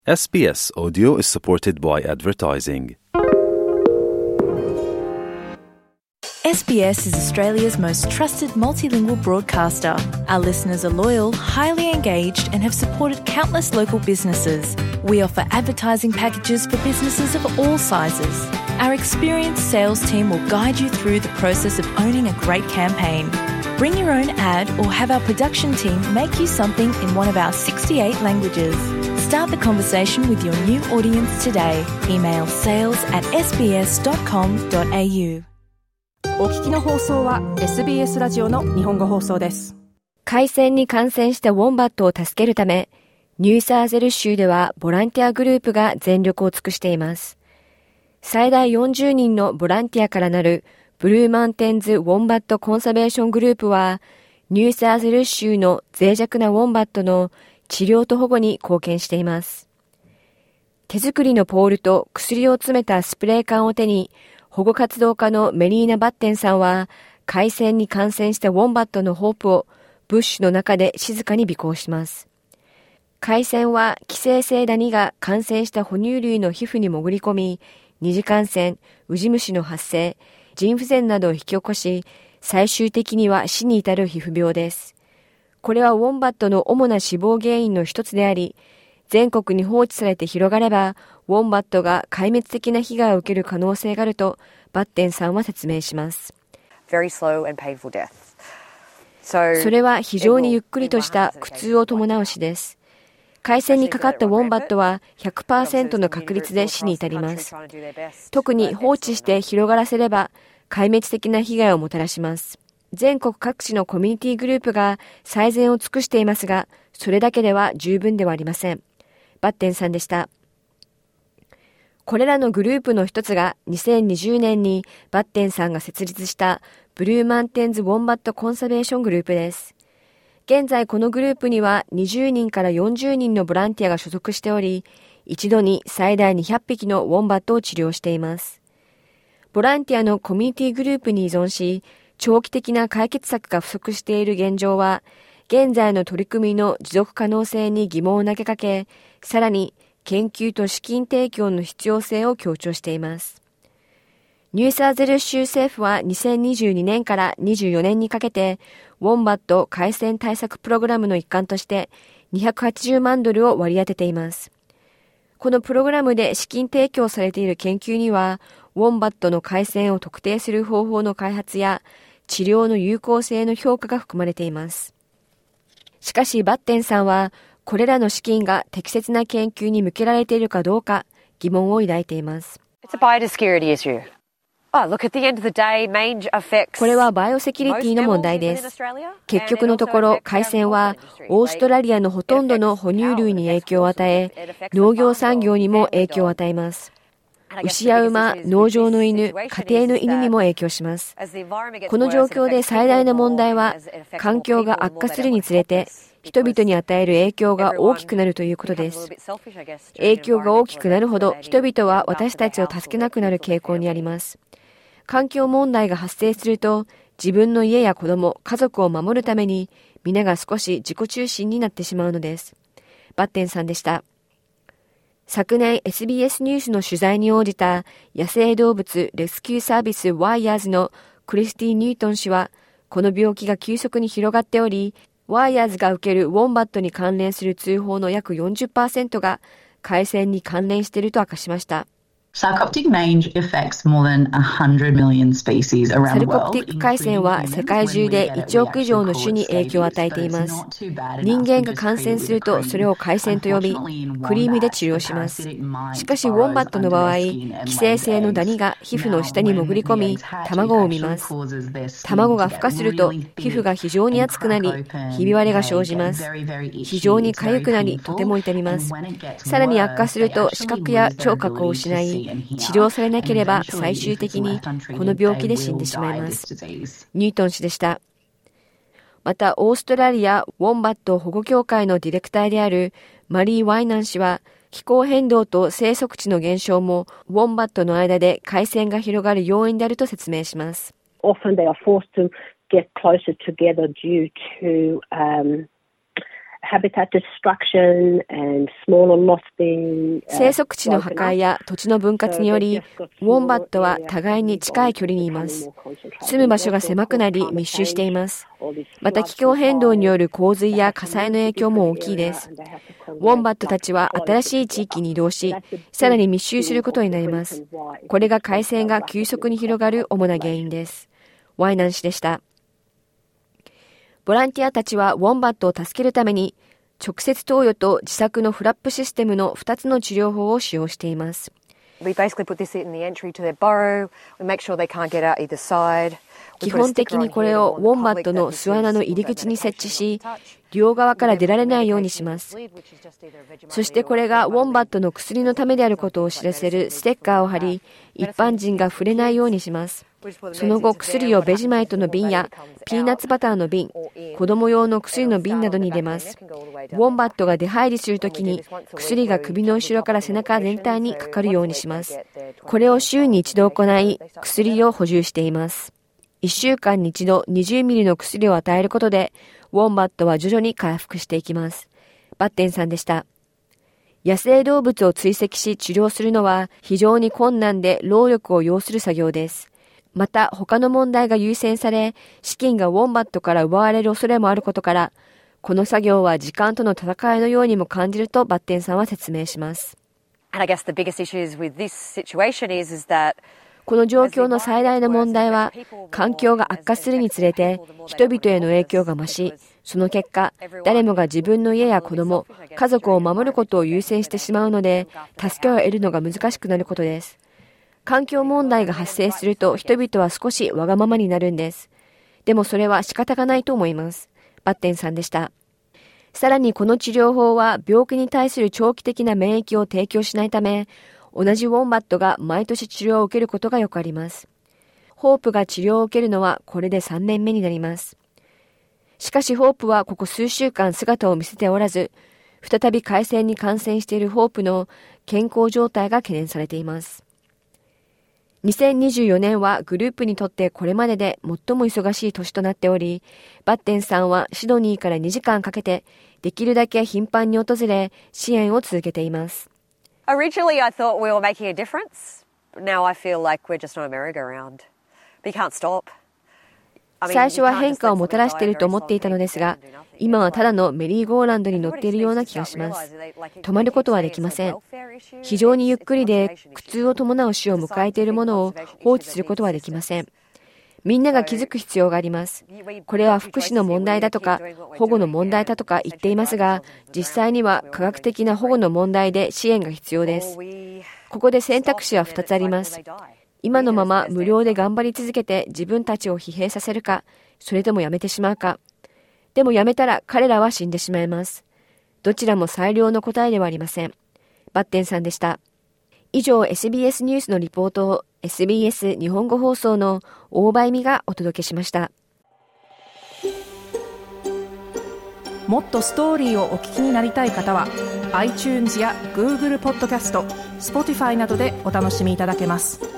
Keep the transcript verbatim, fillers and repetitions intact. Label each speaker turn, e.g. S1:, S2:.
S1: エスビーエスAudio is supported by advertising.
S2: S B S is Australia's most trusted multilingual broadcaster. Our listeners are loyal, highly engaged, and have supported countless local businesses. We offer advertising packages for businesses of all sizes. Our experienced sales team will guide you through the process of owning a great campaign. Bring your own ad or have our production team make you something in one of our sixty-eight languages. Start the conversation with your new audience today. Email sales at s b s dot com dot a u。
S3: お聞きの放送は エスビーエス ラジオの日本語放送です。
S4: 海鮮に感染したウォンバットを助けるため、ニューサーゼル州ではボランティアグループが全力を尽くしています。最大よんじゅうにんのボランティアからなるブルーマンテンズ・ウォンバット・コンサベーショングループは、ニューサーゼル州の脆弱なウォンバットの治療と保護に貢献しています。手作りのポールと薬を詰めたスプレー缶を手に、保護活動家のメリーナ・バッテンさんは、海鮮に感染したウォンバットのホープをブッシュの中で静かに尾行します。海鮮は寄生性ダニが感染した哺乳類の皮膚に潜り込み、二次感染、ウジ虫の発生、腎不全などを引き起こし、最終的には死に至る皮膚病です。これはウォンバットの主な死亡原因の一つであり、全国に放置されて広がれば、ウォンバットが壊滅的な被害を受ける可能性があると、バッテンさんは説明します。
S5: Very slow and painful death.
S4: それは非常にゆっくりとした苦痛を伴う死です。海鮮にかかったウォンバットは ひゃくパーセント の確率で死に至ります。特に放置して広がらせれば、壊滅的な被害をもたらします。全国各地のコミュニティグループが最善を尽くしていますが、それだけでは十分ではありません。バッテンさんでした。これらのグループの一つがにせんにじゅうねんにバッテンさんが設立したブルーマンテンズ・ウォンバット・コンサベーショングループです。現在このグループにはにじゅうにんからよんじゅうにんのボランティアが所属しており、一度に最大にひゃくぴきのウォンバットを治療しています。ボランティアのコミュニティグループに依存し、長期的な解決策が不足している現状は、現在の取り組みの持続可能性に疑問を投げかけ、さらに研究と資金提供の必要性を強調しています。ニューサーゼル州政府はにせんにじゅうにねんからにじゅうよねんにかけて、ウォンバット海鮮対策プログラムの一環としてにひゃくはちじゅうまんドルを割り当てています。このプログラムで資金提供されている研究には、ウォンバットの海鮮を特定する方法の開発や治療の有効性の評価が含まれています。しかしバッテンさんは、これらの資金が適切な研究に向けられているかどうか疑問を抱いています。
S5: It's a biosecurity issue. Oh, look, at the end of the day, mange affects
S4: これはバイオセキュリティの問題です。結局のところ、海鮮はオーストラリアのほとんどの哺乳類に影響を与え、農業産業にも影響を与えます。牛や馬、農場の犬、家庭の犬にも影響します。この状況で最大の問題は、環境が悪化するにつれて、人々に与える影響が大きくなるということです。影響が大きくなるほど、人々は私たちを助けなくなる傾向にあります。環境問題が発生すると、自分の家や子供、家族を守るために、皆が少し自己中心になってしまうのです。バッテンさんでした。昨年 エスビーエス ニュースの取材に応じた野生動物レスキューサービスワイヤーズのクリスティ・ニュートン氏は、この病気が急速に広がっており、ワイヤーズが受けるウォンバットに関連する通報の約 よんじゅっパーセント が海鮮に関連していると明かしました。
S6: サルコプティック海鮮は世界中でいちおく以上の種に影響を与えています。人間が感染するとそれを海鮮と呼び、クリームで治療します。しかしウォンバットの場合、寄生性のダニが皮膚の下に潜り込み、卵を産みます。卵が孵化すると皮膚が非常に熱くなり、ひび割れが生じます。非常に痒くなり、とても痛みます。さらに悪化すると視覚や聴覚を失い、治療されなければ最終的にこの病気で死んでしまいます。ニュートン氏でした。またオーストラリアウォンバット保護協会のディレクターであるマリー・ワイナン氏は、気候変動と生息地の減少もウォンバットの間で海鮮が広がる要因であると説明します。
S7: Often they are forced to get closer together due to um,
S4: 生息地の破壊や土地の分割により、ウォンバットは互いに近い距離にいます。住む場所が狭くなり密集しています。また気候変動による洪水や火災の影響も大きいです。ウォンバットたちは新しい地域に移動し、さらに密集することになります。これが海鮮が急速に広がる主な原因です。ワイナン氏でした。ボランティアたちはウォンバットを助けるために、直接投与と自作のフラップシステムのふたつの治療法を使用しています。基本的にこれをウォンバットの巣穴の入り口に設置し、両側から出られないようにします。そしてこれがウォンバットの薬のためであることを知らせるステッカーを貼り、一般人が触れないようにします。その後、薬をベジマイトの瓶やピーナッツバターの瓶、子供用の薬の瓶などに入れます。ウォンバットが出入りするときに薬が首の後ろから背中全体にかかるようにします。これを週に一度行い、薬を補充しています。いっしゅうかんに一度にじゅうミリの薬を与えることで、ウォンバットは徐々に回復していきます。バッテンさんでした。野生動物を追跡し治療するのは非常に困難で労力を要する作業です。また他の問題が優先され、資金がウォンバットから奪われる恐れもあることから、この作業は時間との戦いのようにも感じるとバッテンさんは説明します。この状況の最大の問題は、環境が悪化するにつれて人々への影響が増し、その結果、誰もが自分の家や子供、家族を守ることを優先してしまうので、助けを得るのが難しくなることです。環境問題が発生すると人々は少しわがままになるんです。でもそれは仕方がないと思います。バッテンさんでした。さらにこの治療法は病気に対する長期的な免疫を提供しないため、同じウォンバットが毎年治療を受けることがよくあります。ホープが治療を受けるのはこれでさんねんめになります。しかしホープはここ数週間姿を見せておらず、再び海鮮に感染しているホープの健康状態が懸念されています。にせんにじゅうよねんはグループにとってこれまでで最も忙しい年となっており、バッテンさんはシドニーからにじかんかけてできるだけ頻繁に訪れ支援を続けています。
S5: Originally, I thought we were making a difference. Now I feel like we're just on a merry-go-round. But you can't stop.
S4: 最初は変化をもたらしていると思っていたのですが、今はただのメリーゴーランドに乗っているような気がします。止まることはできません。非常にゆっくりで苦痛を伴う死を迎えているものを放置することはできません。みんなが気づく必要があります。これは福祉の問題だとか保護の問題だとか言っていますが、実際には科学的な保護の問題で支援が必要です。ここで選択肢はふたつあります。今のまま無料で頑張り続けて自分たちを疲弊させるか、それともやめてしまうか。でもやめたら彼らは死んでしまいます。どちらも最良の答えではありません。バッテンさんでした。以上 エスビーエス ニュースのリポートを エスビーエス 日本語放送の大場恵美がお届けしました。
S3: もっとストーリーをお聞きになりたい方は iTunes や Google ポッドキャスト、Spotify などでお楽しみいただけます。